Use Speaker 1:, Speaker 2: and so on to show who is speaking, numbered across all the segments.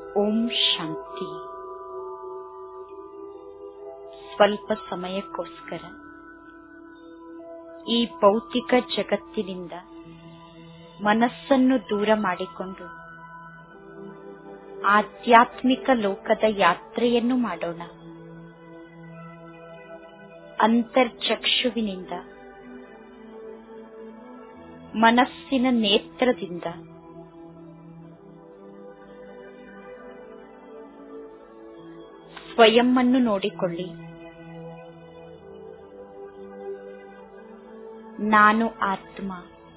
Speaker 1: ಓಂ ಶಾಂತಿ. ಸ್ವಲ್ಪ ಸಮಯಕ್ಕೋಸ್ಕರ ಈ ಭೌತಿಕ ಜಗತ್ತಿನಿಂದ ಮನಸ್ಸನ್ನು ದೂರ ಮಾಡಿಕೊಂಡು ಆಧ್ಯಾತ್ಮಿಕ ಲೋಕದ ಯಾತ್ರೆಯನ್ನು ಮಾಡೋಣ. ಅಂತರ್ಚಕ್ಷುವಿನಿಂದ, ಮನಸ್ಸಿನ ನೇತ್ರದಿಂದ ಸ್ವಯಂವನ್ನು ನೋಡಿಕೊಳ್ಳಿ. ನಾನು ಆತ್ಮ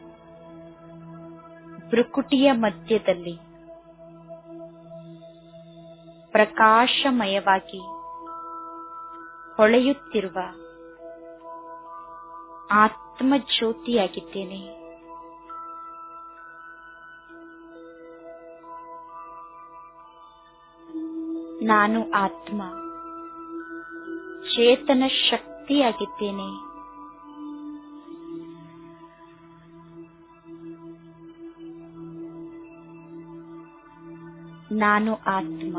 Speaker 1: ಭ್ರುಕುಟಿಯ ಮಧ್ಯದಲ್ಲಿ ಪ್ರಕಾಶಮಯವಾಗಿ ಹೊಳೆಯುತ್ತಿರುವ ಆತ್ಮಜ್ಯೋತಿಯಾಗಿದ್ದೇನೆ. ನಾನು ಆತ್ಮ ಚೇತನ ಶಕ್ತಿಯಾಗಿದ್ದೇನೆ. ನಾನು ಆತ್ಮ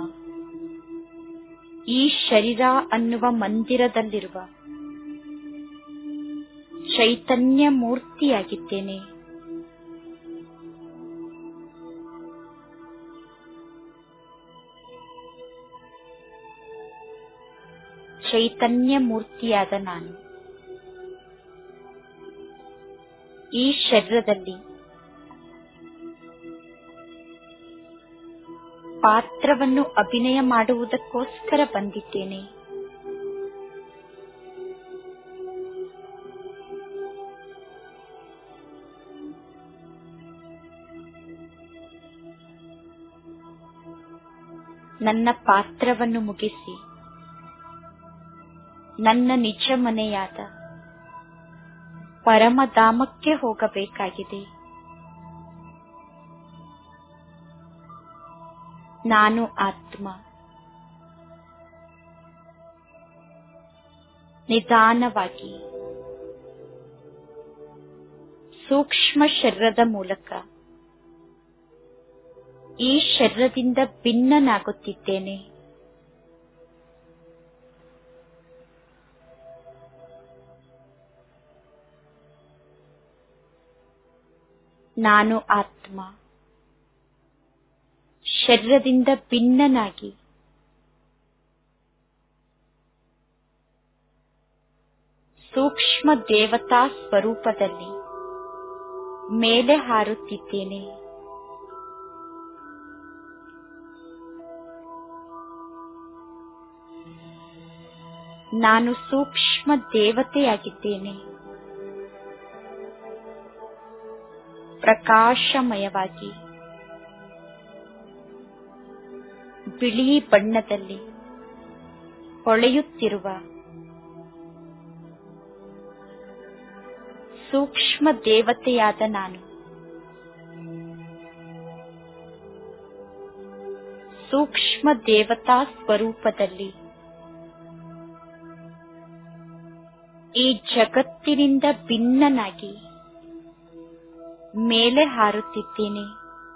Speaker 1: ಈ ಶರೀರ ಅನ್ನುವ ಮಂದಿರದಲ್ಲಿರುವ ಚೈತನ್ಯ ಮೂರ್ತಿಯಾಗಿದ್ದೇನೆ. ಚೈತನ್ಯ ಮೂರ್ತಿಯಾದ ನಾನು ಈ ಶರೀರದಲ್ಲಿ ಪಾತ್ರವನ್ನು ಅಭಿನಯ ಮಾಡುವುದಕ್ಕೋಸ್ಕರ ಬಂದಿದ್ದೇನೆ. ನನ್ನ ಪಾತ್ರವನ್ನು ಮುಗಿಸಿ ನನ್ನ ನಿಜ ಮನೆಯಾದ ಪರಮಧಾಮಕ್ಕೆ ಹೋಗಬೇಕಾಗಿದೆ. ನಾನು ಆತ್ಮ ನಿಧಾನವಾಗಿ ಸೂಕ್ಷ್ಮ ಶರೀರದ ಮೂಲಕ ಈ ಶರೀರದಿಂದ ಭಿನ್ನನಾಗುತ್ತಿದ್ದೇನೆ. ನಾನು ಆತ್ಮ ಶರೀರದಿಂದ ಭಿನ್ನನಾಗಿ ಸೂಕ್ಷ್ಮ ದೇವತಾ ಸ್ವರೂಪದಲ್ಲಿ ಮೇಲೆ ಹಾರುತ್ತಿದ್ದೇನೆ. ನಾನು ಸೂಕ್ಷ್ಮ ದೇವತೆಯಾಗಿದ್ದೇನೆ. ಪ್ರಕಾಶಮಯವಾಗಿ ಬಿಳಿ ಬಣ್ಣದಲ್ಲಿ ಹೊಳೆಯುತ್ತಿರುವ ಸೂಕ್ಷ್ಮ ದೇವತೆಯಾದ ನಾನು ಸೂಕ್ಷ್ಮ ದೇವತಾ ಸ್ವರೂಪದಲ್ಲಿ ಈ ಜಗತ್ತಿನಿಂದ ಭಿನ್ನನಾಗಿ ಮೇಲೆ ಹಾರುತ್ತಿದ್ದೇನೆ.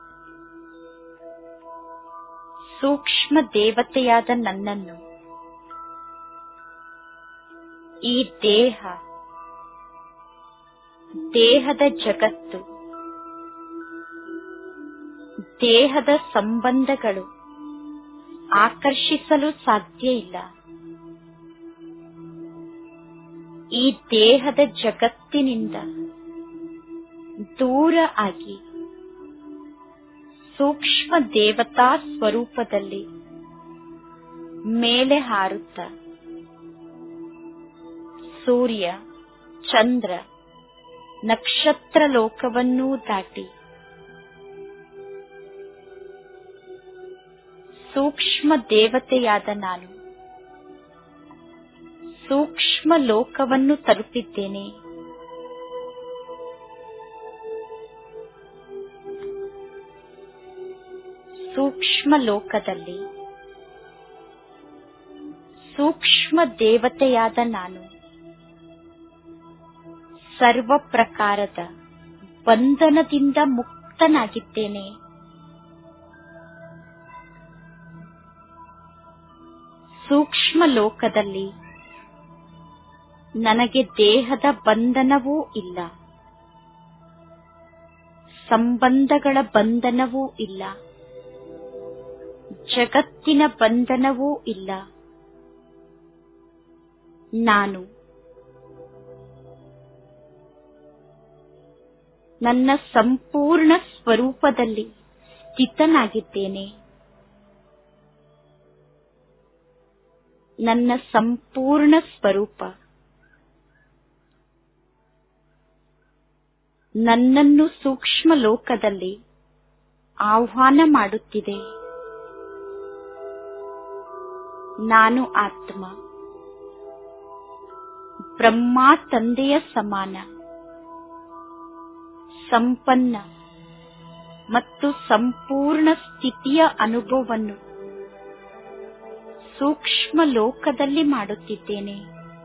Speaker 1: ಸೂಕ್ಷ್ಮ ದೇವತೆಯಾದ ನನ್ನನ್ನು ಈ ದೇಹದ ಜಗತ್ತು, ದೇಹದ ಸಂಬಂಧಗಳು ಆಕರ್ಷಿಸಲು ಸಾಧ್ಯ ಇಲ್ಲ. ಈ ದೇಹದ ಜಗತ್ತಿನಿಂದ ದೂರ ಆಗಿ ಸೂಕ್ಷ್ಮ ದೇವತಾ ಸ್ವರೂಪದಲ್ಲಿ ಮೇಲೆ ಹಾರುತ್ತ ಸೂರ್ಯ, ಚಂದ್ರ, ನಕ್ಷತ್ರ ಲೋಕವನ್ನೂ ದಾಟಿ ಸೂಕ್ಷ್ಮ ದೇವತೆಯಾದ ನಾನು ಸೂಕ್ಷ್ಮ ಲೋಕವನ್ನು ತಲುಪಿದ್ದೇನೆ. ಸೂಕ್ಷ್ಮ ಲೋಕದಲ್ಲಿ ಸೂಕ್ಷ್ಮ ದೇವತೆಯಾದ ನಾನು ಸರ್ವ ಪ್ರಕಾರದ ಬಂಧನದಿಂದ ಮುಕ್ತನಾಗಿದ್ದೇನೆ. ಸೂಕ್ಷ್ಮ ಲೋಕದಲ್ಲಿ ನನಗೆ ದೇಹದ ಬಂಧನವೂ ಇಲ್ಲ, ಸಂಬಂಧಗಳ ಬಂಧನವೂ ಇಲ್ಲ, ಜಗತ್ತಿನ ಬಂಧನವೂ ಇಲ್ಲ. ನಾನು ನನ್ನ ಸಂಪೂರ್ಣ ಸ್ವರೂಪದಲ್ಲಿ ಸ್ಥಿತನಾಗಿದ್ದೇನೆ. ನನ್ನ ಸಂಪೂರ್ಣ ಸ್ವರೂಪ ನನ್ನನ್ನು ಸೂಕ್ಷ್ಮ ಲೋಕದಲ್ಲಿ ಆಹ್ವಾನ ಮಾಡುತ್ತಿದೆ. ನಾನು ಆತ್ಮ, ಬ್ರಹ್ಮ ತಂದೆಯ ಸಮಾನ, ಸಂಪನ್ನ ಮತ್ತು ಸಂಪೂರ್ಣ ಸ್ಥಿತಿಯ ಅನುಭವವನ್ನು ಸೂಕ್ಷ್ಮ ಲೋಕದಲ್ಲಿ ಮಾಡುತ್ತಿದ್ದೇನೆ.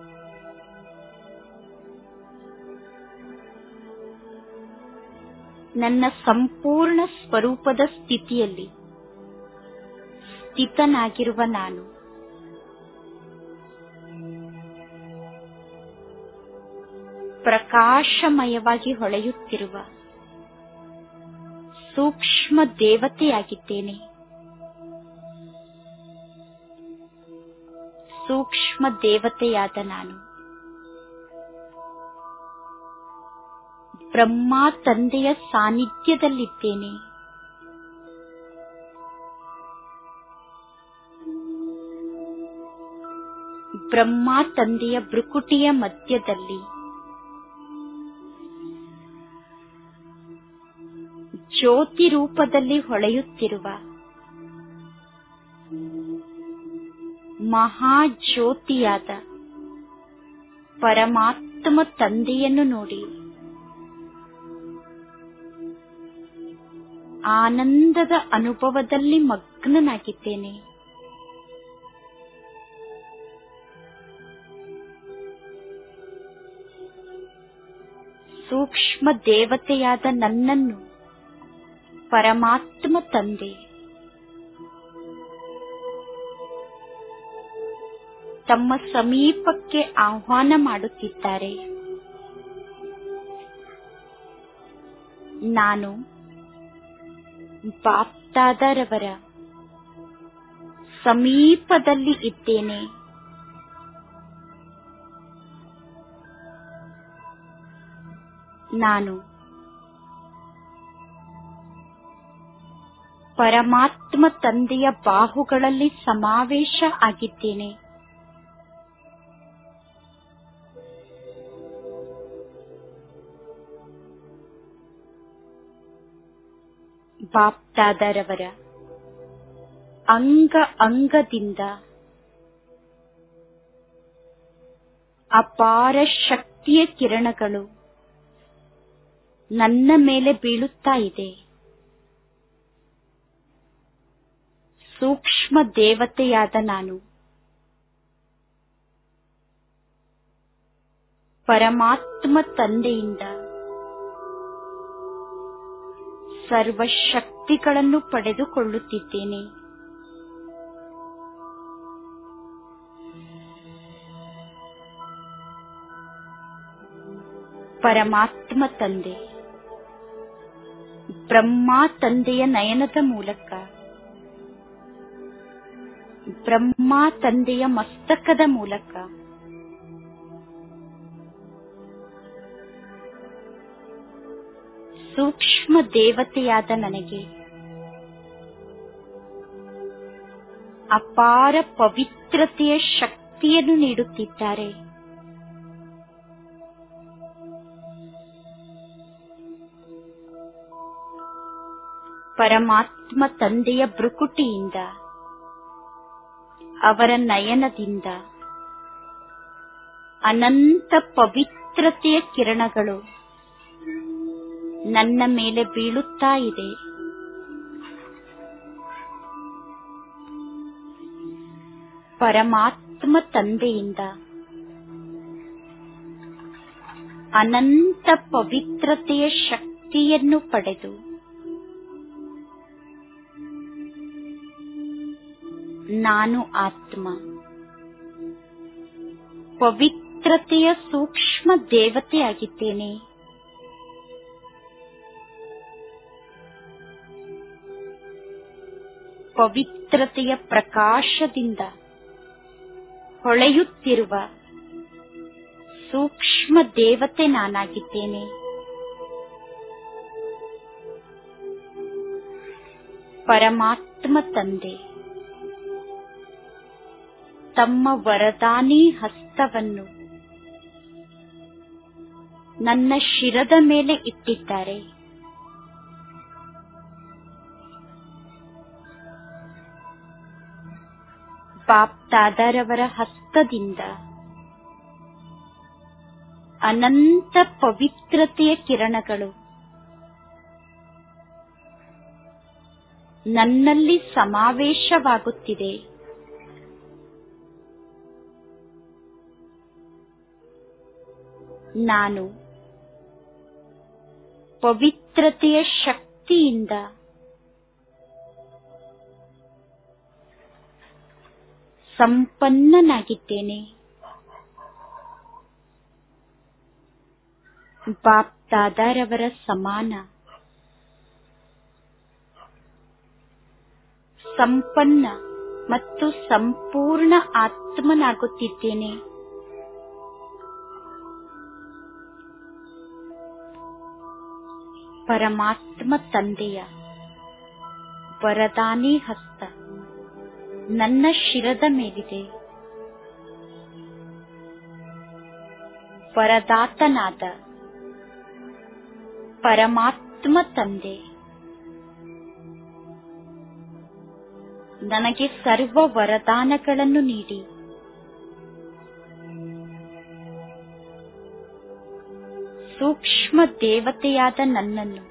Speaker 1: ನನ್ನ ಸಂಪೂರ್ಣ ಸ್ವರೂಪದ ಸ್ಥಿತಿಯಲ್ಲಿ ಸ್ಥಿತನಾಗಿರುವ ನಾನು ಪ್ರಕಾಶಮಯವಾಗಿ ಹೊಳೆಯುತ್ತಿರುವ ಸೂಕ್ಷ್ಮ ದೇವತೆಯಾಗಿದ್ದೇನೆ. ಸೂಕ್ಷ್ಮ ದೇವತೆಯಾದ ನಾನು ಬ್ರಹ್ಮ ತಂದೆಯ ಸಾನ್ನಿಧ್ಯದಲ್ಲಿದ್ದೇನೆ. ಬ್ರಹ್ಮ ತಂದೆಯ ಭ್ರುಕುಟಿಯ ಮಧ್ಯದಲ್ಲಿ ಜ್ಯೋತಿ ರೂಪದಲ್ಲಿ ಹೊಳೆಯುತ್ತಿರುವ ಮಹಾಜ್ಯೋತಿಯಾದ ಪರಮಾತ್ಮ ತಂದೆಯನ್ನು ನೋಡಿ ಆನಂದದ ಅನುಭವದಲ್ಲಿ ಮಗ್ನನಾಗಿದ್ದೇನೆ. ಸೂಕ್ಷ್ಮ ದೇವತೆಯಾದ ನನ್ನನ್ನು ಪರಮಾತ್ಮ ತಂದೆ ತಮ್ಮ ಸಮೀಪಕ್ಕೆ ಆಹ್ವಾನ ಮಾಡುತ್ತಿದ್ದಾರೆ. ನಾನು ಬಾಪ್ದಾದರವರ ಸಮೀಪದಲ್ಲಿ ಇದ್ದೇನೆ. ನಾನು ಪರಮಾತ್ಮ ತಂದೆಯ ಬಾಹುಗಳಲ್ಲಿ ಸಮಾವೇಶ ಆಗಿದ್ದೇನೆ. ಬಾಪ್ದಾದರವರ ಅಂಗ ಅಂಗದಿಂದ ಅಪಾರ ಶಕ್ತಿಯ ಕಿರಣಗಳು ನನ್ನ ಮೇಲೆ ಬೀಳುತ್ತಾ ಇದೆ. ಸೂಕ್ಷ್ಮ ದೇವತೆಯಾದ ನಾನು ಪರಮಾತ್ಮ ತಂದೆಯಿಂದ ಸರ್ವಶಕ್ತಿಗಳನ್ನು ಪಡೆದುಕೊಳ್ಳುತ್ತಿದ್ದೇನೆ. ಪರಮಾತ್ಮ ತಂದೆ ಬ್ರಹ್ಮ ತಂದೆಯ ನಯನದ ಮೂಲಕ ಬ್ರಹ್ಮ ತಂದೆಯ ಮಸ್ತಕದ ಮೂಲಕ ಸೂಕ್ಷ್ಮ ದೇವತೆಯಾದ ನನಗೆ ಅಪಾರ ಪವಿತ್ರತೆಯ ಶಕ್ತಿಯನ್ನು ನೀಡುತ್ತಿದ್ದಾರೆ. ಪರಮಾತ್ಮ ತಂದೆಯ ಭ್ರುಕುಟಿಯಿಂದ ಅವರ ನಯನದಿಂದ ಅನಂತ ಪವಿತ್ರತೆಯ ಕಿರಣಗಳು ನನ್ನ ಮೇಲೆ ಬೀಳುತ್ತಾ ಇದೆ. ಪರಮಾತ್ಮ ತಂದೆಯಿಂದ ಅನಂತ ಪವಿತ್ರತೆಯ ಶಕ್ತಿಯನ್ನು ಪಡೆದು ನಾನು ಆತ್ಮ, ಪವಿತ್ರತೆಯ ಸೂಕ್ಷ್ಮ ದೇವತೆಯಾಗಿದ್ದೇನೆ. ಪವಿತ್ರತೆಯ ಪ್ರಕಾಶದಿಂದ ಹೊಳೆಯುತ್ತಿರುವ ಸೂಕ್ಷ್ಮ ದೇವತೆ ನಾನಾಗಿದ್ದೇನೆ. ಪರಮಾತ್ಮ ತಂದೆ ತಮ್ಮ ವರದಾನಿ ಹಸ್ತವನ್ನು ನನ್ನ ಶಿರದ ಮೇಲೆ ಇಟ್ಟಿದ್ದಾರೆ. ಬಾಪ್ ದಾದಾರವರ ಹಸ್ತದಿಂದ ಅನಂತ ಪವಿತ್ರತೆಯ ಕಿರಣಗಳು ನನ್ನಲ್ಲಿ ಸಮಾವೇಶವಾಗುತ್ತಿದೆ. ನಾನು ಪವಿತ್ರತೆಯ ಶಕ್ತಿಯಿಂದ ಸಂಪನ್ನನಾಗಿದ್ದೇನೆ. ಬಾಪ್ ದಾದಾರವರ ಸಮಾನ ಸಂಪನ್ನ ಮತ್ತು ಸಂಪೂರ್ಣ ಆತ್ಮನಾಗುತ್ತಿದ್ದೇನೆ. ಪರಮಾತ್ಮ ತಂದೆಯ ವರದಾನಿ ಹಸ್ತ ನನ್ನ ಶಿರದ ಮೇಲಿದೆ. ವರದಾತನಾದ ಪರಮಾತ್ಮ ತಂದೆ ನನಗೆ ಸರ್ವ ವರದಾನಗಳನ್ನು ನೀಡಿ ಸೂಕ್ಷ್ಮ ದೇವತೆಯಾದ ನನ್ನನ್ನು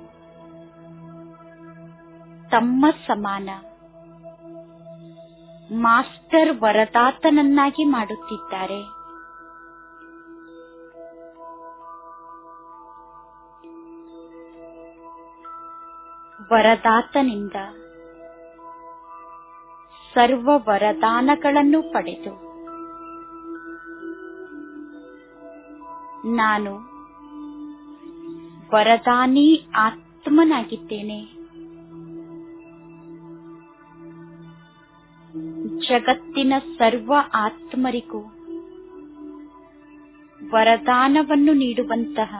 Speaker 1: ತಮ್ಮ ಸಮಾನ ಮಾಸ್ಟರ್ ವರದಾತನನ್ನಾಗಿ ಮಾಡುತ್ತಿದ್ದಾರೆ. ವರದಾತನಿಂದ ಸರ್ವ ವರದಾನಗಳನ್ನು ಪಡೆದು ನಾನು ವರದಾನಿ ಆತ್ಮನಾಗಿದ್ದೇನೆ. ಜಗತ್ತಿನ ಸರ್ವ ಆತ್ಮರಿಗೂ ವರದಾನವನ್ನು ನೀಡುವಂತಹ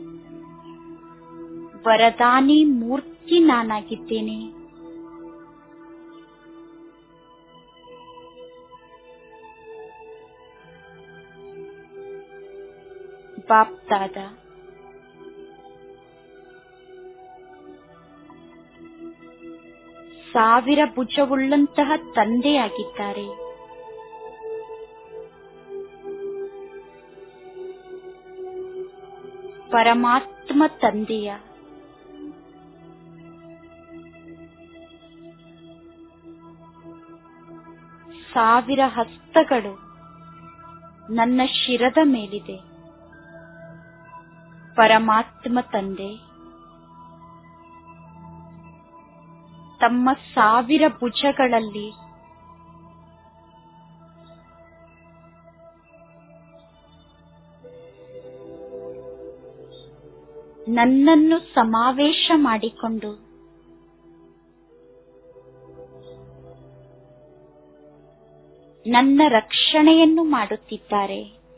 Speaker 1: ವರದಾನಿ ಮೂರ್ತಿ ನಾನಾಗಿದ್ದೇನೆ. ಬಾಪ್ ದಾದಾ ಸಾವಿರ ಭುಜವುಳ್ಳಂತಹ ತಂದೆಯಾಗಿದ್ದಾರೆ. ಪರಮಾತ್ಮ ತಂದೆಯ ಸಾವಿರ ಹಸ್ತಗಳು ನನ್ನ ಶಿರದ ಮೇಲಿದೆ. ಪರಮಾತ್ಮ ತಂದೆ ತಮ್ಮ ಸಾವಿರ ಭುಜಗಳಲ್ಲಿ ನನ್ನನ್ನು ಸಮಾವೇಶ ಮಾಡಿಕೊಂಡು ನನ್ನ ರಕ್ಷಣೆಯನ್ನು ಮಾಡುತ್ತಿದ್ದಾರೆ.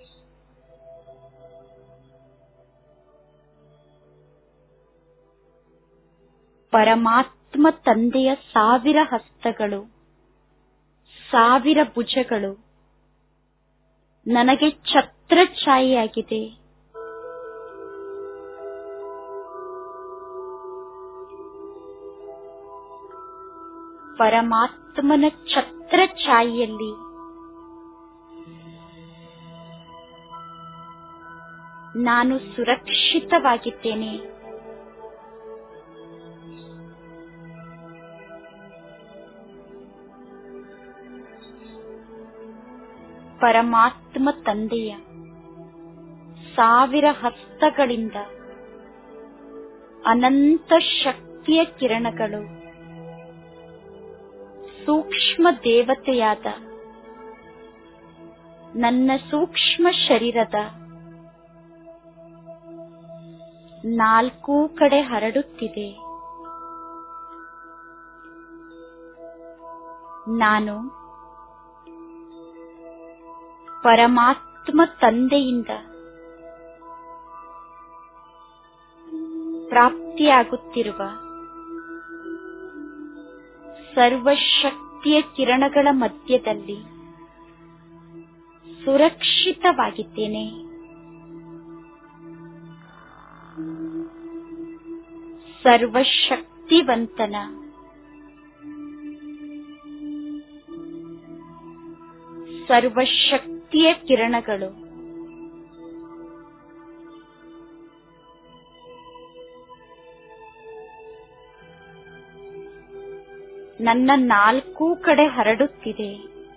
Speaker 1: ಪರಮಾತ್ಮ ತಂದೆಯ ಸಾವಿರ ಹಸ್ತಗಳು ಸಾವಿರ ಭುಜಗಳು ನನಗೆ ಛತ್ರಛಾಯೆಯಾಗಿದೆ. ಪರಮಾತ್ಮನ ಛತ್ರಛಾಯೆಯಲ್ಲಿ ನಾನು ಸುರಕ್ಷಿತವಾಗಿದ್ದೇನೆ. ಪರಮಾತ್ಮ ತಂದೆಯ ಸಾವಿರ ಹಸ್ತಗಳಿಂದ ಅನಂತ ಶಕ್ತಿಯ ಕಿರಣಗಳು ಸೂಕ್ಷ್ಮ ದೇವತೆಯಾದ ನನ್ನ ಸೂಕ್ಷ್ಮ ಶರೀರದ 4 ಕಡೆ ಹರಡುತ್ತಿದೆ. ನಾನು ಪರಮಾತ್ಮ ತಂದೆಯಿಂದ ಪ್ರಾಪ್ತಿಯಾಗುತ್ತಿರುವ ಸರ್ವಶಕ್ತಿಯ ಕಿರಣಗಳ ಮಧ್ಯದಲ್ಲಿ ಸುರಕ್ಷಿತವಾಗಿದ್ದೇನೆ. ಸರ್ವಶಕ್ತಿವಂತನ ಸರ್ವಶಕ್ತಿಯ ಕಿರಣಗಳು ನನ್ನ 4 ಕಡೆ ಹರಡುತ್ತಿದೆ.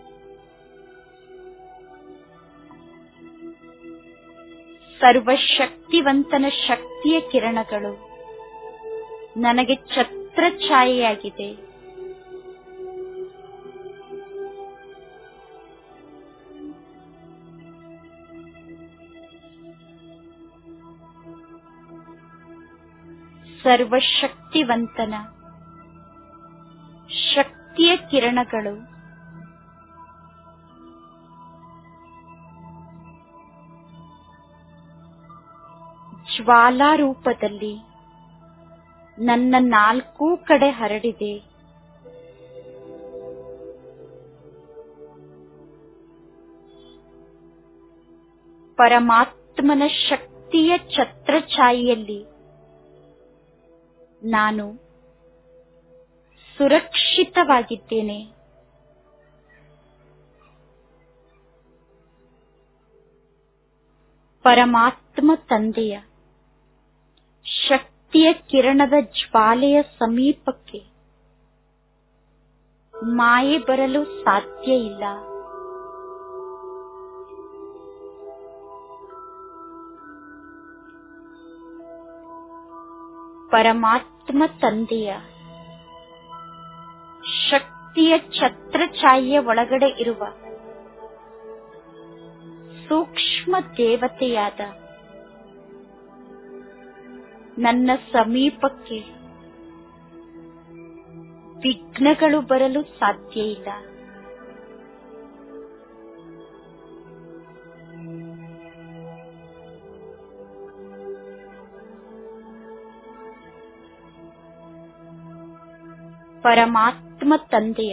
Speaker 1: ಸರ್ವಶಕ್ತಿವಂತನ ಶಕ್ತಿಯ ಕಿರಣಗಳು ನನಗೆ ಛತ್ರಛಾಯೆಯಾಗಿದೆ. ಸರ್ವಶಕ್ತಿವಂತನ ಶಕ್ತಿಯ ಕಿರಣಗಳು ಜ್ವಾಲಾ ರೂಪದಲ್ಲಿ ನನ್ನ 4 ಕಡೆ ಹರಡಿದೆ. ಪರಮಾತ್ಮನ ಶಕ್ತಿಯ ಛತ್ರಛಾಯೆಯಲ್ಲಿ ನಾನು ಸುರಕ್ಷಿತವಾಗಿದ್ದೇನೆ. ಪರಮಾತ್ಮ ತಂದೆಯ ಶಕ್ತಿಯ ಕಿರಣದ ಜ್ವಾಲೆಯ ಸಮೀಪಕ್ಕೆ ಮಾಯೆ ಬರಲು ಸಾಧ್ಯ ಇಲ್ಲ. ಪರಮಾತ್ಮ ತಂದೆಯ ಶಕ್ತಿಯ ಛತ್ರಛಾಯೆಯ ಒಳಗಡೆ ಇರುವ ಸೂಕ್ಷ್ಮ ದೇವತೆಯಾದ ನನ್ನ ಸಮೀಪಕ್ಕೆ ವಿಘ್ನಗಳು ಬರಲು ಸಾಧ್ಯ ಇಲ್ಲ. ಪರಮಾತ್ಮ ತಂದೆಯ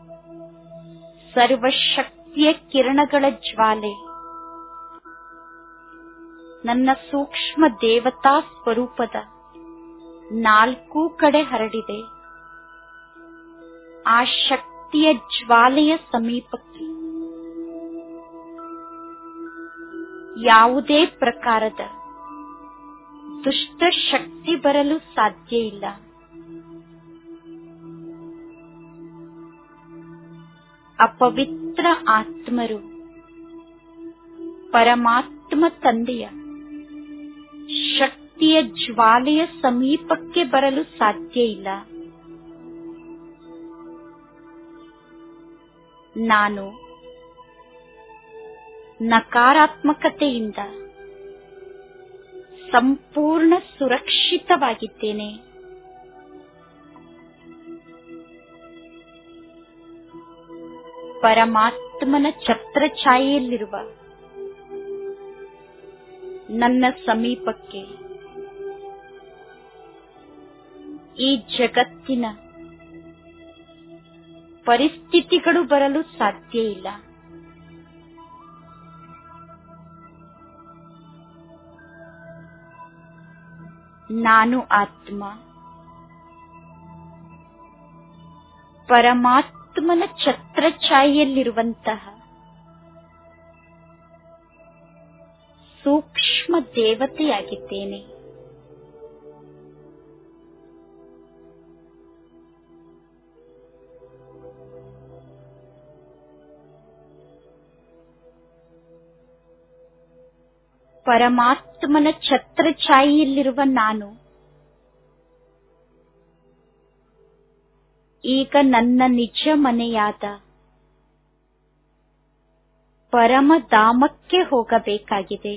Speaker 1: ಸರ್ವಶಕ್ತಿಯ ಕಿರಣಗಳ ಜ್ವಾಲೆ ನನ್ನ ಸೂಕ್ಷ್ಮ ದೇವತಾ ಸ್ವರೂಪದ 4 ಕಡೆ ಹರಡಿದೆ. ಆ ಶಕ್ತಿಯ ಜ್ವಾಲೆಯ ಸಮೀಪಕ್ಕೆ ಯಾವುದೇ ಪ್ರಕಾರದ ದುಷ್ಟ ಶಕ್ತಿ ಬರಲು ಸಾಧ್ಯ ಇಲ್ಲ. ಅಪವಿತ್ರ ಆತ್ಮರು ಪರಮಾತ್ಮ ತಂದೆಯ ಶಕ್ತಿಯ ಜ್ವಾಲೆಯ ಸಮೀಪಕ್ಕೆ ಬರಲು ಸಾಧ್ಯ ಇಲ್ಲ. ನಾನು ನಕಾರಾತ್ಮಕತೆಯಿಂದ ಸಂಪೂರ್ಣ ಸುರಕ್ಷಿತವಾಗಿದ್ದೇನೆ. ಪರಮಾತ್ಮನ ಛತ್ರಛಾಯೆಯಲ್ಲಿರುವ ನನ್ನ ಸಮೀಪಕ್ಕೆ ಈ ಜಗತ್ತಿನ ಪರಿಸ್ಥಿತಿಗಳು ಬರಲು ಸಾಧ್ಯ ಇಲ್ಲ. ನಾನು ಆತ್ಮ ಪರಮಾತ್ಮನ ಛತ್ರಛಾಯೆಯಲ್ಲಿರುವಂತಹ ಸೂಕ್ಷ್ಮ ದೇವತೆಯಾಗಿದ್ದೇನೆ. ಪರಮಾತ್ಮನ ಛತ್ರಛಾಯೆಯಲ್ಲಿರುವ ನಾನು ಈಗ ನನ್ನ ನಿಜ ಮನೆಯಾದ ಪರಮಧಾಮಕ್ಕೆ ಹೋಗಬೇಕಾಗಿದೆ.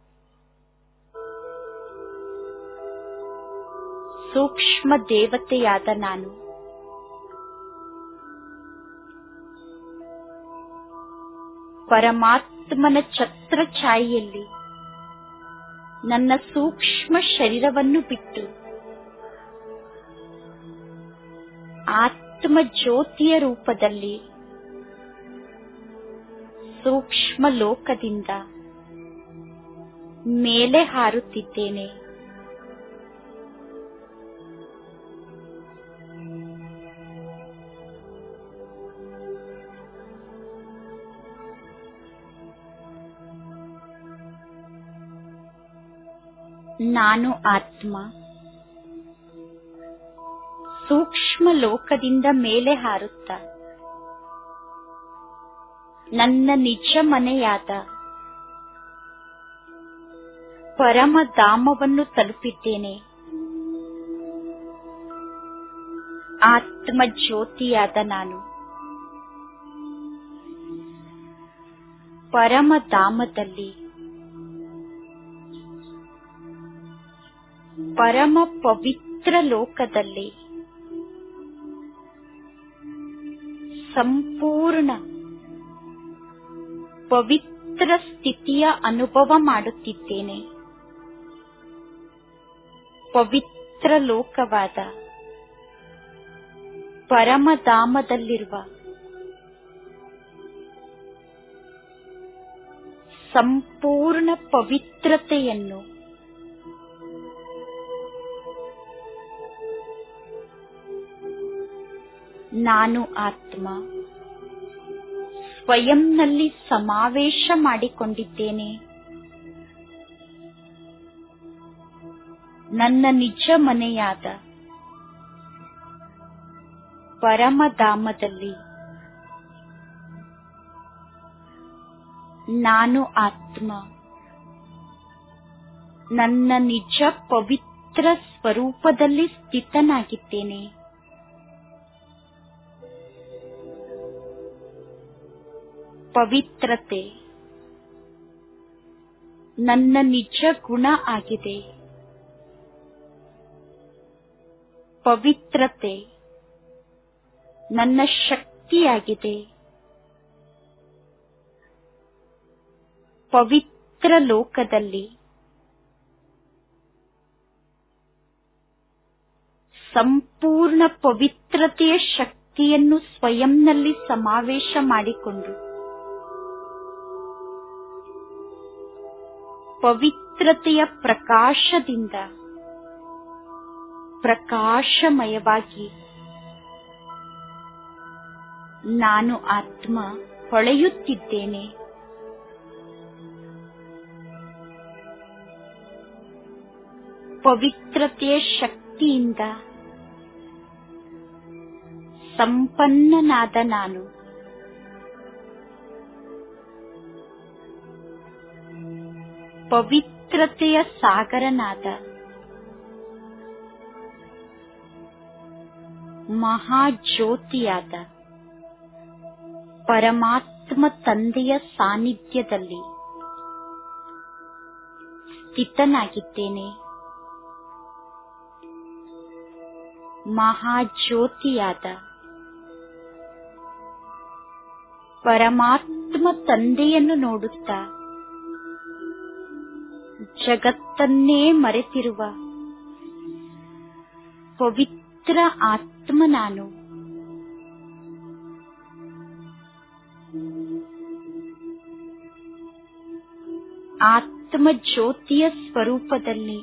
Speaker 1: ಸೂಕ್ಷ್ಮ ದೇವತೆಯಾದ ನಾನು ಪರಮಾತ್ಮನ ಛತ್ರಛಾಯೆಯಲ್ಲಿ ನನ್ನ ಸೂಕ್ಷ್ಮ ಶರೀರವನ್ನು ಬಿಟ್ಟು ಆತ್ಮ ಜ್ಯೋತಿಯ ರೂಪದಲ್ಲಿ ಸೂಕ್ಷ್ಮ ಲೋಕದಿಂದ ಮೇಲೆ ಹಾರುತ್ತಿದ್ದೇನೆ. ನಾನು ಆತ್ಮ ಸೂಕ್ಷ್ಮ ಲೋಕದಿಂದ ಮೇಲೆ ಹಾರುತ್ತಾ ನನ್ನ ನಿಜ ಮನೆಯಾದ ಪರಮಧಾಮವನ್ನು ತಲುಪಿದ್ದೇನೆ. ಆತ್ಮ ಜ್ಯೋತಿಯಾದ ನಾನು ಪರಮಧಾಮದಲ್ಲಿ ಪರಮ ಪವಿತ್ರ ಲೋಕದಲ್ಲಿ ಸಂಪೂರ್ಣ ಪವಿತ್ರ ಸ್ಥಿತಿಯ ಅನುಭವ ಮಾಡುತ್ತಿದ್ದೇನೆ. ಪವಿತ್ರ ಲೋಕವಾದ ಪರಮಧಾಮದಲ್ಲಿರುವ ಸಂಪೂರ್ಣ ಪವಿತ್ರತೆಯನ್ನು ನಾನು ಆತ್ಮ ಸ್ವಯಂನಲ್ಲಿ ಸಮಾವೇಶ ಮಾಡಿಕೊಂಡಿದ್ದೇನೆ. ನನ್ನ ನಿಜ ಮನೆಯಾದ ಪರಮಧಾಮದಲ್ಲಿ ನಾನು ಆತ್ಮ ನನ್ನ ನಿಜ ಪವಿತ್ರ ಸ್ವರೂಪದಲ್ಲಿ ಸ್ಥಿತನಾಗಿದ್ದೇನೆ. ಪವಿತ್ರತೆ ನನ್ನ ನಿಜ ಗುಣ ಆಗಿದೆ. ಪವಿತ್ರತೆ ನನ್ನ ಶಕ್ತಿಯಾಗಿದೆ. ಪವಿತ್ರ ಲೋಕದಲ್ಲಿ ಸಂಪೂರ್ಣ ಪವಿತ್ರತೆಯ ಶಕ್ತಿಯನ್ನು ಸ್ವಯಂನಲ್ಲಿ ಸಮಾವೇಶ ಮಾಡಿಕೊಂಡು ಪವಿತ್ರತೆಯ ಪ್ರಕಾಶದಿಂದ ಪ್ರಕಾಶಮಯವಾಗಿ ನಾನು ಆತ್ಮ ಹೊಳೆಯುತ್ತಿದ್ದೇನೆ. ಪವಿತ್ರತೆಯ ಶಕ್ತಿಯಿಂದ ಸಂಪನ್ನನಾದ ನಾನು ಪವಿತ್ರತೆಯ ಸಾಗರನಾದ ಮಹಾಜ್ಯೋತಿಯಾದ ಪರಮಾತ್ಮ ತಂದೆಯ ಸಾನ್ನಿಧ್ಯದಲ್ಲಿ ಸ್ಥಿತನಾಗಿದ್ದೇನೆ. ಮಹಾಜ್ಯೋತಿಯಾದ ಪರಮಾತ್ಮ ತಂದೆಯನ್ನು ನೋಡುತ್ತಾ ಜಗತ್ತನ್ನೇ ಮರೆತಿರುವ ಪವಿತ್ರ ಆತ್ಮ ನಾನು. ಆತ್ಮ ಜ್ಯೋತಿಯ ಸ್ವರೂಪದಲ್ಲಿ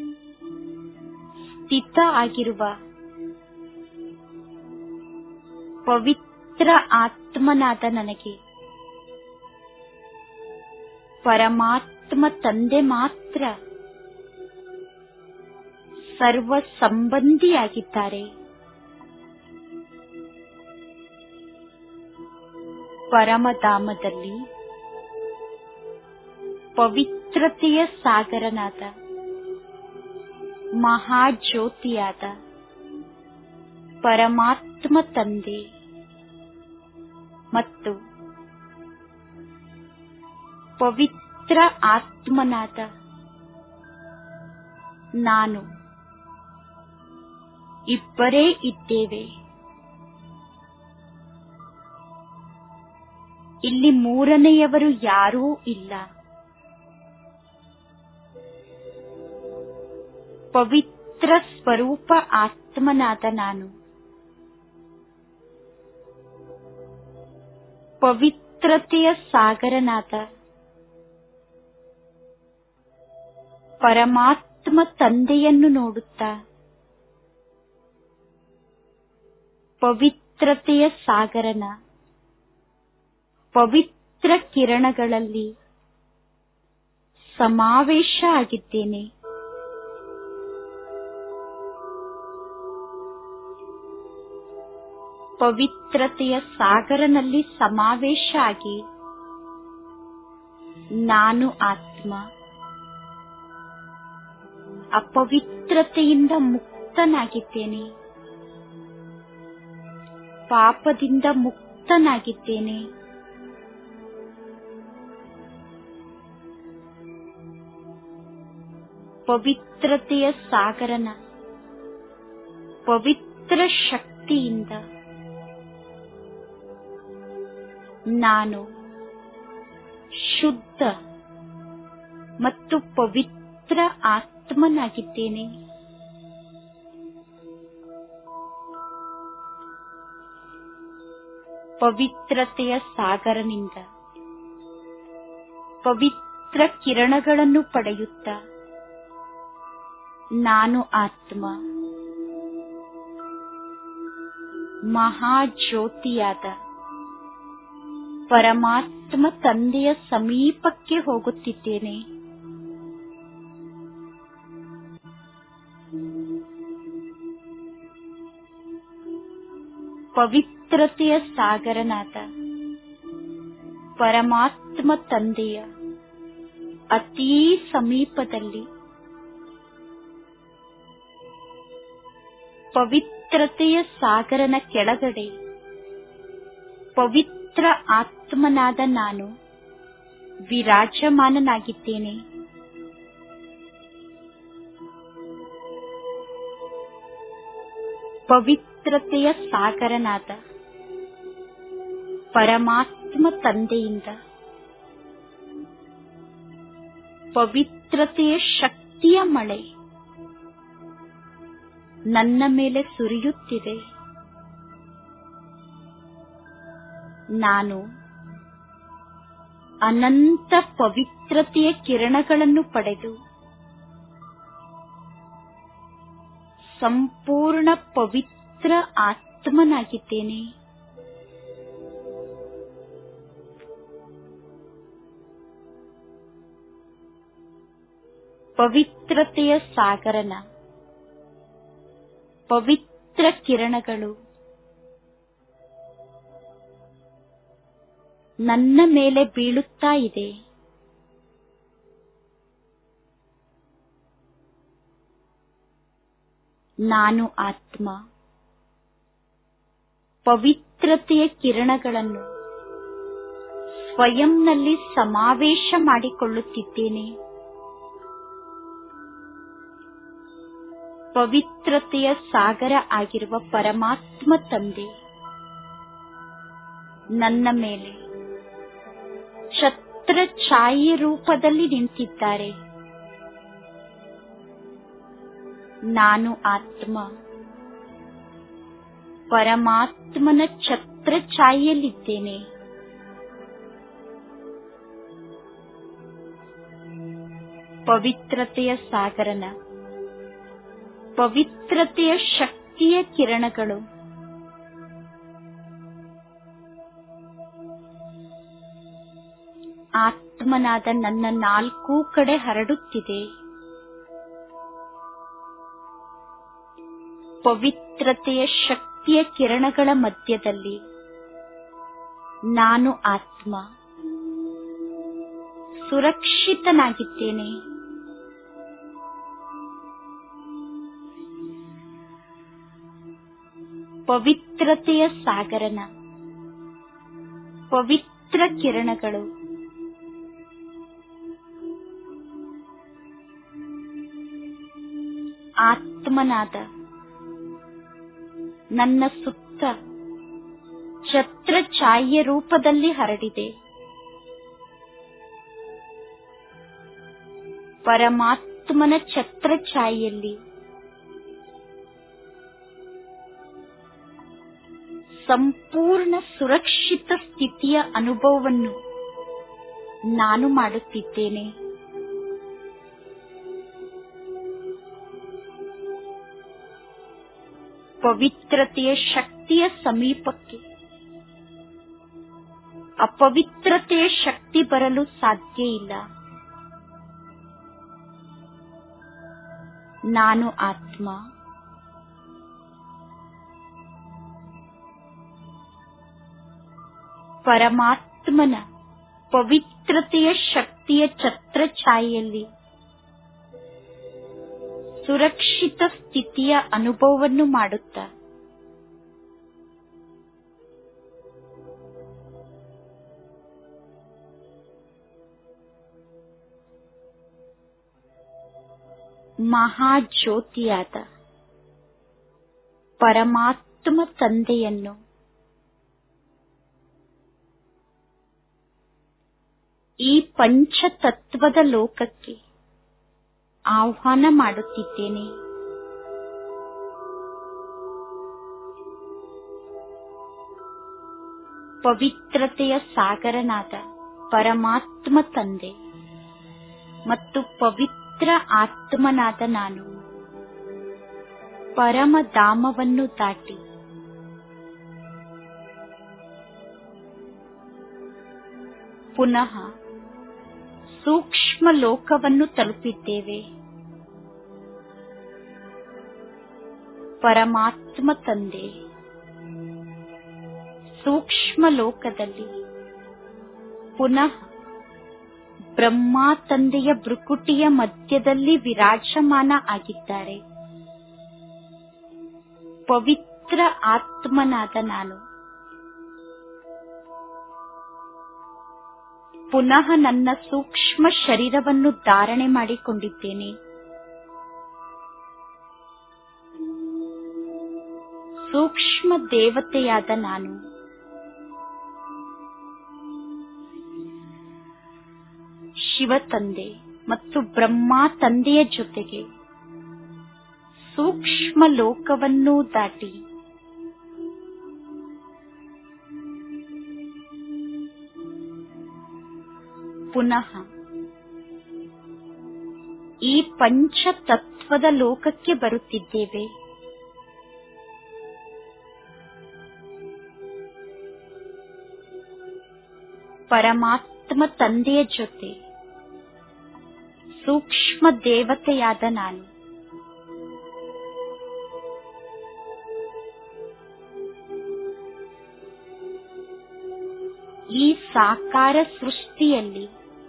Speaker 1: ಸ್ಥಿತ ಆಗಿರುವ ಪವಿತ್ರ ಆತ್ಮನಾದ ನನಗೆ ಪರಮಾತ್ಮ ತಂದೆ ಮಾತ್ರ ಸರ್ವ ಸಂಬಂಧಿಯಾಗಿದ್ದಾರೆ. ಪರಮಧಾಮದಲ್ಲಿ ಪವಿತ್ರತೆಯ ಸಾಗರನಾದ ಮಹಾಜ್ಯೋತಿಯಾದ ಪರಮಾತ್ಮ ತಂದೆ ಮತ್ತು ಪವಿತ್ರ ಆತ್ಮನಾದ ನಾನು ಇಬ್ಬರೇ ಇದ್ದೇವೆ. ಇಲ್ಲಿ ಮೂರನೆಯವರು ಯಾರೂ ಇಲ್ಲ. ಪವಿತ್ರ ಸ್ವರೂಪ ಆತ್ಮನಾದ ನಾನು ಪವಿತ್ರತೆಯ ಸಾಗರನಾದ ಪರಮಾತ್ಮ ತಂದೆಯನ್ನು ನೋಡುತ್ತಾ ಪವಿತ್ರತೆಯ ಸಾಗರನ ಪವಿತ್ರ ಕಿರಣಗಳಲ್ಲಿ ಸಮಾವೇಶ ಆಗಿದ್ದೇನೆ. ಪವಿತ್ರತೆಯ ಸಾಗರನಲ್ಲಿ ಸಮಾವೇಶ ಆಗಿ ನಾನು ಆತ್ಮ ಅಪವಿತ್ರತೆಯಿಂದ ಮುಕ್ತನಾಗಿದ್ದೇನೆ, ಪಾಪದಿಂದ ಮುಕ್ತನಾಗಿದ್ದೇನೆ. ಪವಿತ್ರತೆಯ ಸಾಗರನ ಪವಿತ್ರ ಶಕ್ತಿಯಿಂದ ನಾನು ಶುದ್ಧ ಮತ್ತು ಪವಿತ್ರ ಆತ್ಮನಾಗಿದ್ದೇನೆ. ಪವಿತ್ರತೆಯ ಸಾಗರನಿಂದ ಪವಿತ್ರ ಕಿರಣಗಳನ್ನು ಪಡೆಯುತ್ತಾ ನಾನು ಆತ್ಮ ಮಹಾಜ್ಯೋತಿಯಾದ ಪರಮಾತ್ಮ ತಂದೆಯ ಸಮೀಪಕ್ಕೆ ಹೋಗುತ್ತಿದ್ದೇನೆ. ಪವಿತ್ರತೆಯ ಸಾಗರನಾದ ಪರಮಾತ್ಮ ತಂದೆಯ ಅತೀ ಸಮೀಪದಲ್ಲಿ ಪವಿತ್ರತೆಯ ಸಾಗರನ ಕೆಳಗಡೆ ಪವಿತ್ರ ಆತ್ಮನಾದ ನಾನು ವಿರಾಜಮಾನನಾಗಿದ್ದೇನೆ. ಪವಿತ್ರತೆಯ ಸಾಗರನಾದ ಪರಮಾತ್ಮ ತಂದೆಯಿಂದ ಪವಿತ್ರತೆಯ ಶಕ್ತಿಯ ಮಳೆ ನನ್ನ ಮೇಲೆ ಸುರಿಯುತ್ತಿದೆ. ನಾನು ಅನಂತ ಪವಿತ್ರತೆಯ ಕಿರಣಗಳನ್ನು ಪಡೆದು ಸಂಪೂರ್ಣ ಪವಿತ್ರ ಆತ್ಮನಾಗಿದ್ದೇನೆ. ಪವಿತ್ರತೆಯ ಸಾಗರನ ಪವಿತ್ರ ಕಿರಣಗಳು ನನ್ನ ಮೇಲೆ ಬೀಳುತ್ತಾ ಇದೆ. ನಾನು ಆತ್ಮ ಪವಿತ್ರತೆಯ ಕಿರಣಗಳನ್ನು ಸ್ವಯಂನಲ್ಲಿ ಸಮಾವೇಶ ಮಾಡಿಕೊಳ್ಳುತ್ತಿದ್ದೇನೆ. ಪವಿತ್ರತೆಯ ಸಾಗರ ಆಗಿರುವ ಪರಮಾತ್ಮ ತಂದೆ ನನ್ನ ಮೇಲೆ ಛತ್ರ ಛಾಯೆ ರೂಪದಲ್ಲಿ ನಿಂತಿದ್ದಾರೆ. ನಾನು ಆತ್ಮ ಪರಮಾತ್ಮನ ಛತ್ರ ಛಾಯೆಯಲ್ಲಿದ್ದೇನೆ. ಪವಿತ್ರತೆಯ ಸಾಗರನ ಪವಿತ್ರತೆಯ ಶಕ್ತಿಯ ಕಿರಣಗಳು ಆತ್ಮನಾದ ನನ್ನ ನಾಲ್ಕೂ ಕಡೆ ಹರಡುತ್ತಿದೆ. ಪವಿತ್ರತೆಯ ಶಕ್ತಿಯ ಕಿರಣಗಳ ಮಧ್ಯದಲ್ಲಿ ನಾನು ಆತ್ಮ ಸುರಕ್ಷಿತನಾಗಿದ್ದೇನೆ. ಪವಿತ್ರತೆಯ ಸಾಗರನ ಪವಿತ್ರ ಕಿರಣಗಳು ಆತ್ಮನಾದ ನನ್ನ ಸುತ್ತ ಛತ್ರ ಛಾಯೆಯ ರೂಪದಲ್ಲಿ ಹರಡಿದೆ. ಪರಮಾತ್ಮನ ಛತ್ರ ಛಾಯೆಯಲ್ಲಿ ಸಂಪೂರ್ಣ ಸುರಕ್ಷಿತ ಸ್ಥಿತಿಯ ಅನುಭವವನ್ನು ನಾನು ಮಾಡುತ್ತಿದ್ದೇನೆ. ಪವಿತ್ರತೆಯ ಶಕ್ತಿಯ ಸಮೀಪಕ್ಕೆ ಅಪವಿತ್ರತೆಯ ಶಕ್ತಿ ಬರಲು ಸಾಧ್ಯ ಇಲ್ಲ. ನಾನು ಆತ್ಮ, ಪರಮಾತ್ಮನ ಪವಿತ್ರತೆಯ ಶಕ್ತಿಯ ಛತ್ರ ಛಾಯೆಯಲ್ಲಿ ಸುರಕ್ಷಿತ ಸ್ಥಿತಿಯ ಅನುಭವವನ್ನು ಮಾಡುತ್ತಾ ಮಹಾಜ್ಯೋತಿಯಾದ ಪರಮಾತ್ಮ ತಂದೆಯನ್ನು ಈ ಪಂಚತತ್ವದ ಲೋಕಕ್ಕೆ ಆಹ್ವಾನ ಮಾಡುತ್ತಿದ್ದೇನೆ. ಪವಿತ್ರತೆಯ ಸಾಗರನಾದ ಪರಮಾತ್ಮ ತಂದೆ ಮತ್ತು ಪವಿತ್ರ ಆತ್ಮನಾದ ನಾನು ಪರಮಧಾಮವನ್ನು ದಾಟಿ ಪುನಃ ಸೂಕ್ಷ್ಮ ಲೋಕವನ್ನು ತಲುಪಿದ್ದೇವೆ. ಪರಮಾತ್ಮ ತಂದೆ ಸೂಕ್ಷ್ಮ ಲೋಕದಲ್ಲಿ ಪುನಃ ಬ್ರಹ್ಮ ತಂದೆಯ ಭ್ರುಕುಟಿಯ ಮಧ್ಯದಲ್ಲಿ ವಿರಾಜಮಾನ ಆಗಿದ್ದಾರೆ. ಪವಿತ್ರ ಆತ್ಮನಾದ ನಾನು ಪುನಃ ನನ್ನ ಸೂಕ್ಷ್ಮ ಶರೀರವನ್ನು ಧಾರಣೆ ಮಾಡಿಕೊಂಡಿದ್ದೇನೆ. ಸೂಕ್ಷ್ಮ ದೇವತೆಯಾದ ನಾನು ಶಿವ ತಂದೆ ಮತ್ತು ಬ್ರಹ್ಮ ತಂದೆಯ ಜೊತೆಗೆ ಸೂಕ್ಷ್ಮ ಲೋಕವನ್ನು ದಾಟಿ ಪುನಃ ಈ ಪಂಚತತ್ವದ ಲೋಕಕ್ಕೆ ಬರುತ್ತಿದ್ದೇವೆ. ಪರಮಾತ್ಮ ತಂದೆಯ ಜೊತೆ ಸೂಕ್ಷ್ಮ ದೇವತೆಯಾದ ನಾನು ಈ ಸಾಕಾರ ಸೃಷ್ಟಿಯಲ್ಲಿ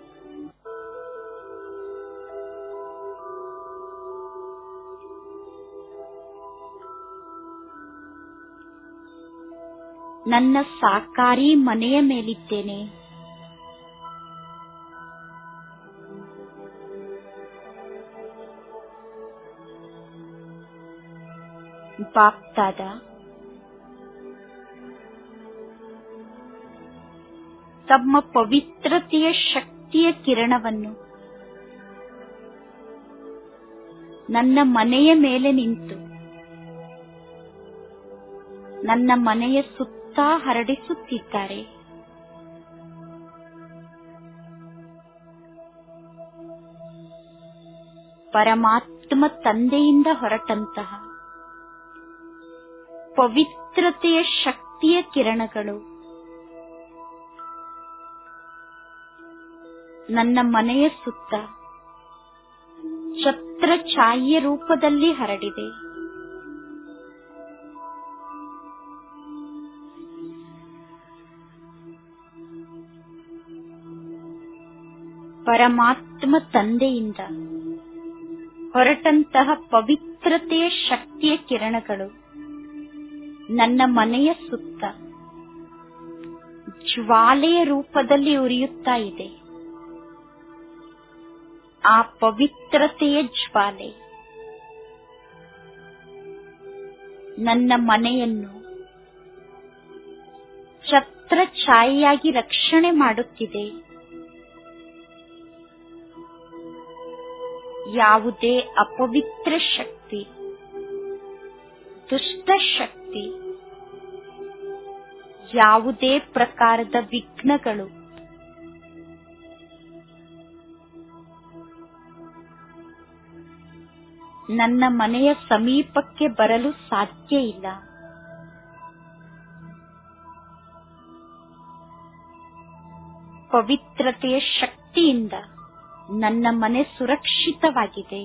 Speaker 1: ನನ್ನ ಸಾಕಾರಿ ಮನೆಯ ಮೇಲಿದ್ದೇನೆ. ಬಾಪ್ದಾದ ತಮ್ಮ ಪವಿತ್ರತೆಯ ಶಕ್ತಿಯ ಕಿರಣವನ್ನು ನನ್ನ ಮನೆಯ ಮೇಲೆ ನಿಂತು ನನ್ನ ಮನೆಯ ಸುತ್ತ ಹರಡಿಸುತ್ತಿದ್ದಾರೆ. ಪರಮಾತ್ಮ ತಂದೆಯಿಂದ ಹೊರಟಂತಹ ಪವಿತ್ರತೆಯ ಶಕ್ತಿಯ ಕಿರಣಗಳು ನನ್ನ ಮನೆಯ ಸುತ್ತ ಛತ್ರ ಛಾಯೆಯ ರೂಪದಲ್ಲಿ ಹರಡಿದೆ. ಪರಮಾತ್ಮ ತಂದೆಯಿಂದ ಹೊರಟಂತಹ ಪವಿತ್ರತೆಯ ಶಕ್ತಿಯ ಕಿರಣಗಳು ನನ್ನ ಮನೆಯ ಸುತ್ತ ಜ್ವಾಲೆಯ ರೂಪದಲ್ಲಿ ಉರಿಯುತ್ತಾ ಇದೆ. ಆ ಪವಿತ್ರತೆಯ ಜ್ವಾಲೆ ನನ್ನ ಮನೆಯನ್ನು ಛತ್ರ ಛಾಯೆಯಾಗಿ ರಕ್ಷಣೆ ಮಾಡುತ್ತಿದೆ. ಯಾವುದೇ ಅಪವಿತ್ರ ಶಕ್ತಿ, ದುಷ್ಟ ಶಕ್ತಿ, ಯಾವುದೇ ಪ್ರಕಾರದ ವಿಘ್ನಗಳು ನನ್ನ ಮನೆಯ ಸಮೀಪಕ್ಕೆ ಬರಲು ಸಾಧ್ಯ ಇಲ್ಲ. ಪವಿತ್ರತೆಯ ಶಕ್ತಿಯಿಂದ ನನ್ನ ಮನೆ ಸುರಕ್ಷಿತವಾಗಿದೆ.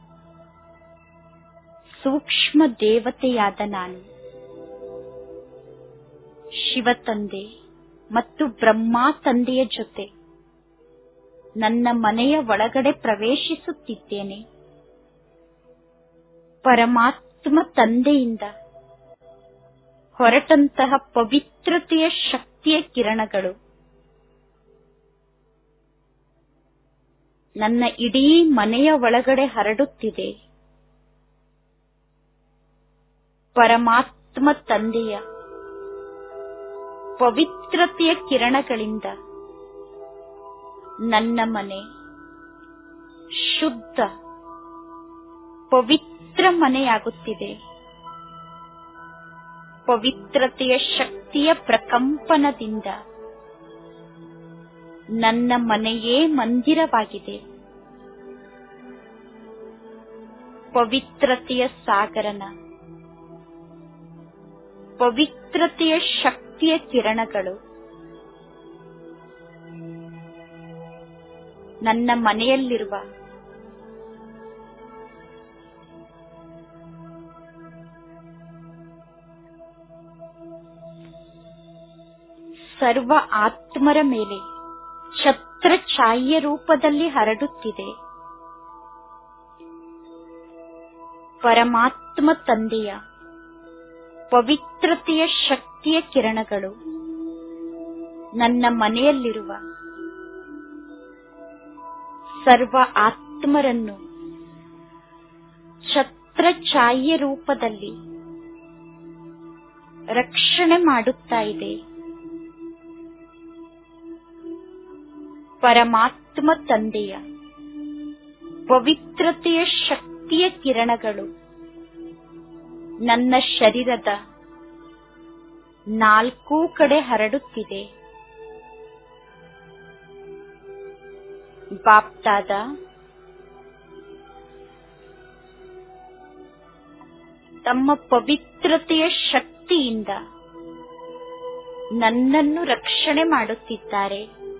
Speaker 1: ಸೂಕ್ಷ್ಮ ದೇವತೆಯಾದ ನಾನು ಶಿವ ತಂದೆ ಮತ್ತು ಬ್ರಹ್ಮ ತಂದೆಯ ಜೊತೆ ನನ್ನ ಮನೆಯ ಒಳಗಡೆ ಪ್ರವೇಶಿಸುತ್ತಿದ್ದೇನೆ. ಪರಮಾತ್ಮ ತಂದೆಯಿಂದ ಹೊರಟಂತಹ ಪವಿತ್ರತೆಯ ಶಕ್ತಿಯ ಕಿರಣಗಳು ನನ್ನ ಇಡೀ ಮನೆಯ ಒಳಗಡೆ ಹರಡುತ್ತಿದೆ. ಪರಮಾತ್ಮ ತಂದೆಯ ಪವಿತ್ರತೆಯ ಕಿರಣಗಳಿಂದ ನನ್ನ ಮನೆ ಶುದ್ಧ ಪವಿತ್ರ ಮನೆಯಾಗುತ್ತಿದೆ. ಪವಿತ್ರತೆಯ ಶಕ್ತಿಯ ಪ್ರಕಂಪನದಿಂದ ನನ್ನ ಮನೆಯೇ ಮಂದಿರವಾಗಿದೆ. ಪವಿತ್ರತೆಯ ಸಾಗರನ ಪವಿತ್ರತೆಯ ಶಕ್ತಿಯ ಕಿರಣಗಳು ನನ್ನ ಮನೆಯಲ್ಲಿರುವ ಸರ್ವ ಆತ್ಮರ ಮೇಲೆ ಛತ್ರ ಛಾಯೆಯ ರೂಪದಲ್ಲಿ ಹರಡುತ್ತಿದೆ. ಪರಮಾತ್ಮ ತಂದೆಯ ಪವಿತ್ರತೆಯ ಶಕ್ತಿಯ ಕಿರಣಗಳು ನನ್ನ ಮನೆಯಲ್ಲಿರುವ ಸರ್ವ ಆತ್ಮರನ್ನು ಛತ್ರ ಛಾಯೆಯ ರೂಪದಲ್ಲಿ ರಕ್ಷಣೆ ಮಾಡುತ್ತಾ ಇದೆ. ಪರಮಾತ್ಮ ತಂದೆಯ ಪವಿತ್ರತೆಯ ಶಕ್ತಿಯ ಕಿರಣಗಳು ನನ್ನ ಶರೀರದ ನಾಲ್ಕೂ ಕಡೆ ಹರಡುತ್ತಿದೆ. ಬಾಪ್ದಾದ ತಮ್ಮ ಪವಿತ್ರತೆಯ ಶಕ್ತಿಯಿಂದ ನನ್ನನ್ನು ರಕ್ಷಣೆ ಮಾಡುತ್ತಿದ್ದಾರೆ.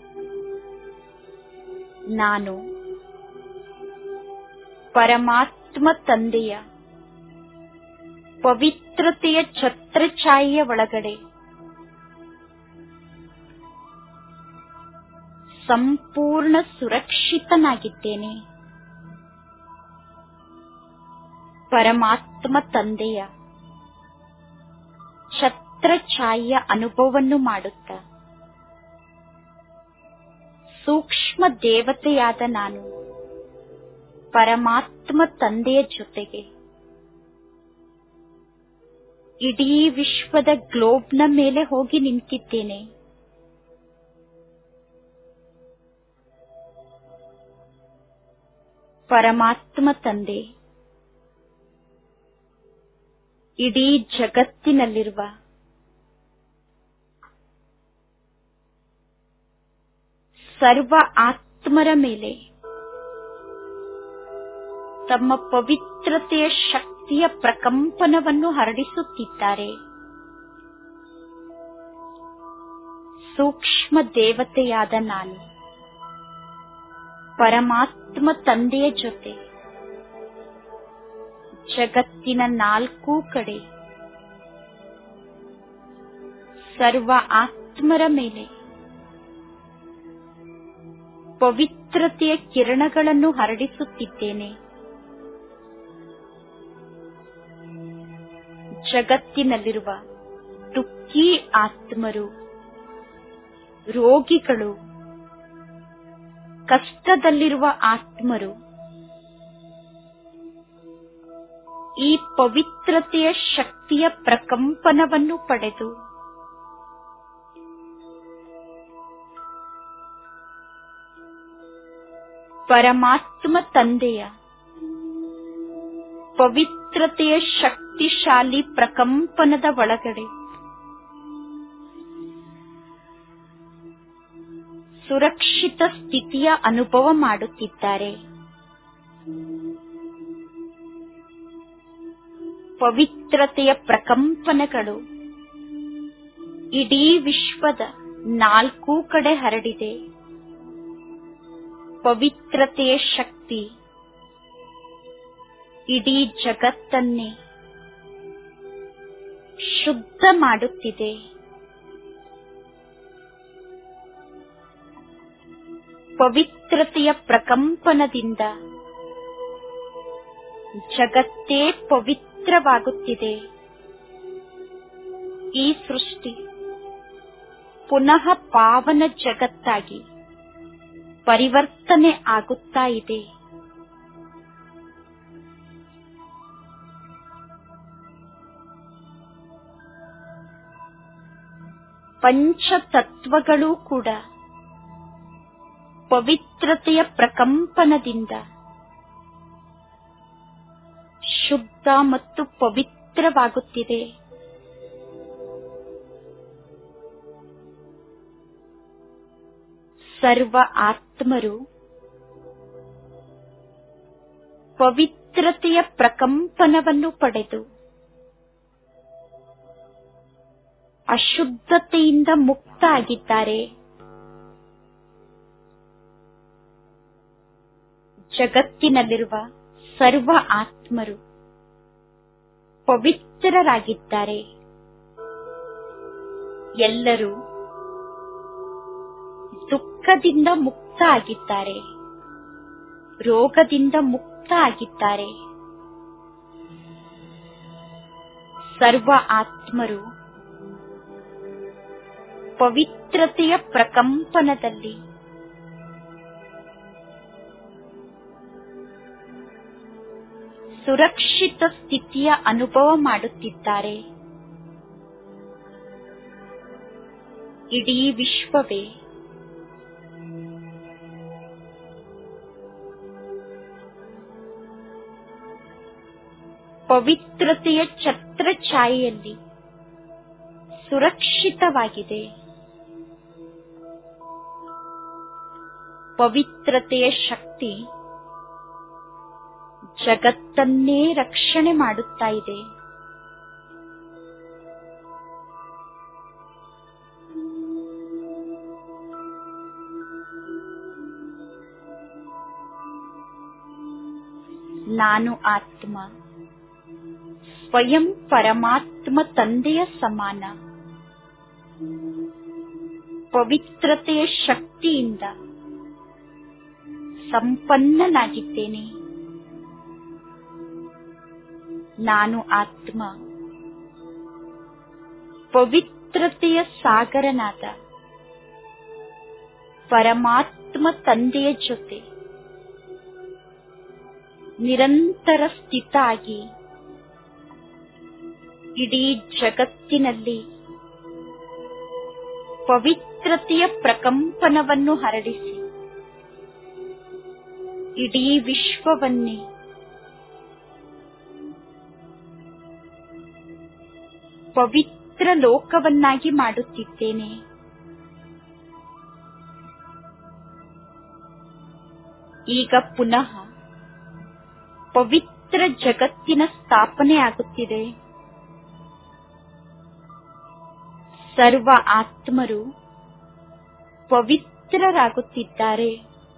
Speaker 1: ನಾನು ಪರಮಾತ್ಮ ತಂದೆಯ ಪವಿತ್ರತೆಯ ಛತ್ರಛಾಯೆಯ ಒಳಗಡೆ ಸಂಪೂರ್ಣ ಸುರಕ್ಷಿತನಾಗಿದ್ದೇನೆ. ಪರಮಾತ್ಮ ತಂದೆಯ ಛತ್ರಛಾಯೆಯ ಅನುಭವವನ್ನು ಮಾಡುತ್ತಾ ಸೂಕ್ಷ್ಮ ದೇವತೆಯಾದ ನಾನು ಪರಮಾತ್ಮ ತಂದೆಯ ಜೊತೆಗೆ ಇಡೀ ವಿಶ್ವದ ಗ್ಲೋಬ್ನ ಮೇಲೆ ಹೋಗಿ ನಿಂತಿದ್ದೇನೆ. ಪರಮಾತ್ಮ ತಂದೆ ಇಡೀ ಜಗತ್ತಿನಲ್ಲಿರುವ ಸರ್ವ ಆತ್ಮರ ಮೇಲೆ ತಮ್ಮ ಪವಿತ್ರತೆಯ ಶಕ್ತಿಯ ಪ್ರಕಂಪನವನ್ನು ಹರಡಿಸುತ್ತಿದ್ದಾರೆ. ಸೂಕ್ಷ್ಮ ದೇವತೆಯಾದ ನಾನು ಪರಮಾತ್ಮ ತಂದೆಯ ಜೊತೆ ಜಗತ್ತಿನ ನಾಲ್ಕೂ ಕಡೆ ಸರ್ವ ಆತ್ಮರ ಮೇಲೆ ಪವಿತ್ರತೆಯ ಕಿರಣಗಳನ್ನು ಹರಡಿಸುತ್ತಿದ್ದೇನೆ. ಜಗತ್ತಿನಲ್ಲಿರುವ ದುಃಖಿ ಆತ್ಮರು, ರೋಗಿಗಳು, ಕಷ್ಟದಲ್ಲಿರುವ ಆತ್ಮರು ಈ ಪವಿತ್ರತೆಯ ಶಕ್ತಿಯ ಪ್ರಕಂಪನವನ್ನು ಪಡೆದು ಪರಮಾತ್ಮ ತಂದೆಯ ಪವಿತ್ರತೆಯ ಶಕ್ತಿಶಾಲಿ ಪ್ರಕಂಪನದ ಒಳಗಡೆ ಸುರಕ್ಷಿತ ಸ್ಥಿತಿಯ ಅನುಭವ ಮಾಡುತ್ತಿದ್ದಾರೆ. ಪವಿತ್ರತೆಯ ಪ್ರಕಂಪನಗಳು ಇಡೀ ವಿಶ್ವದ 4 ಕಡೆ ಹರಡಿದೆ. ಪವಿತ್ರತೆಯ ಶಕ್ತಿ ಇಡೀ ಜಗತ್ತನ್ನೇ ಶುದ್ಧ ಮಾಡುತ್ತಿದೆ. ಪವಿತ್ರತೆಯ ಪ್ರಕಂಪನದಿಂದ ಜಗತ್ತೇ ಪವಿತ್ರವಾಗುತ್ತಿದೆ. ಈ ಸೃಷ್ಟಿ ಪುನಃ ಪಾವನ ಜಗತ್ತಾಗಿ ಪರಿವರ್ತನೆ ಆಗುತ್ತಾ ಇದೆ. ಪಂಚತತ್ವಗಳೂ ಕೂಡ ಪವಿತ್ರತೆಯ ಪ್ರಕಂಪನದಿಂದ ಶುದ್ಧ ಮತ್ತು ಪವಿತ್ರವಾಗುತ್ತಿದೆ. ಸರ್ವ ಆತ್ಮರು ಪವಿತ್ರತೆಯ ಪ್ರಕಂಪನವನ್ನು ಪಡೆದು ಅಶುದ್ಧತೆಯಿಂದ ಮುಕ್ತ ಆಗಿದ್ದಾರೆ. ಜಗತ್ತಿನಲ್ಲಿರುವ ಸರ್ವ ಆತ್ಮರು ಪವಿತ್ರರಾಗಿದ್ದಾರೆ. ಎಲ್ಲರೂ ದುಃಖದಿಂದ ಮುಕ್ತ ಆಗಿದ್ದಾರೆ, ರೋಗದಿಂದ ಮುಕ್ತ ಆಗಿದ್ದಾರೆ. ಸರ್ವ ಆತ್ಮರು ಪವಿತ್ರತೆಯ ಪ್ರಕಂಪನದಲ್ಲಿ ಸುರಕ್ಷಿತ ಸ್ಥಿತಿಯ ಅನುಭವ ಮಾಡುತ್ತಿದ್ದಾರೆ. ಇಡೀ ವಿಶ್ವವೇ ಪವಿತ್ರತೆಯ ಛತ್ರಛಾಯೆಯಲ್ಲಿ ಸುರಕ್ಷಿತವಾಗಿದೆ. ಪವಿತ್ರತೆಯ ಶಕ್ತಿ ಜಗತ್ತನ್ನೇ ರಕ್ಷಣೆ ಮಾಡುತ್ತಾ ಇದೆ. ನಾನು ಆತ್ಮ ಸ್ವಯಂ ಪರಮಾತ್ಮ ತಂದೆಯ ಸಮಾನ. ಪವಿತ್ರತೆಯ ಶಕ್ತಿಯಿಂದ ಸಂಪನ್ನನಾಗಿದ್ದೇನೆ. ನಾನು ಆತ್ಮ ಪವಿತ್ರತೆಯ ಸಾಗರನಾದ ಪರಮಾತ್ಮ ತಂದೆಯ ಜೊತೆ ನಿರಂತರ ಸ್ಥಿತ ಆಗಿ ಇಡೀ ಜಗತ್ತಿನಲ್ಲಿ ಪವಿತ್ರತೆಯ ಪ್ರಕಂಪನವನ್ನು ಹರಡಿಸಿ ಇಡೀ ವಿಶ್ವವನ್ನೇ ಪವಿತ್ರ ಲೋಕವನ್ನಾಗಿ ಮಾಡುತ್ತಿದ್ದೇನೆ. ಈಗ ಪುನಃ ಪವಿತ್ರ ಜಗತ್ತಿನ ಸ್ಥಾಪನೆ ಆಗುತ್ತಿದೆ. ಸರ್ವ ಆತ್ಮರು ಪವಿತ್ರರಾಗುತ್ತಿದ್ದಾರೆ.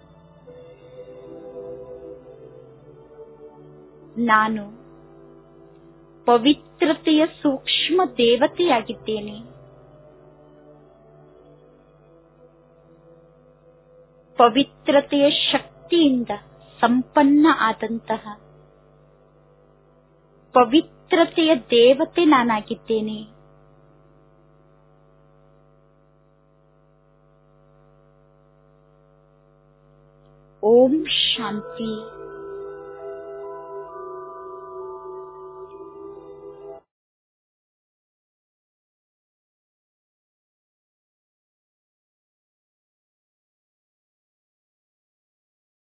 Speaker 1: ನಾನು ಪವಿತ್ರತೆಯ ಸೂಕ್ಷ್ಮ ದೇವತೆಯಾಗಿದ್ದೇನೆ. ಪವಿತ್ರತೆಯ ಶಕ್ತಿಯಿಂದ ಸಂಪನ್ನ ಆದಂತಹ ಪವಿತ್ರತೆಯ ದೇವತೆ ನಾನಾಗಿದ್ದೇನೆ. ಓಂ ಶಾಂತಿ.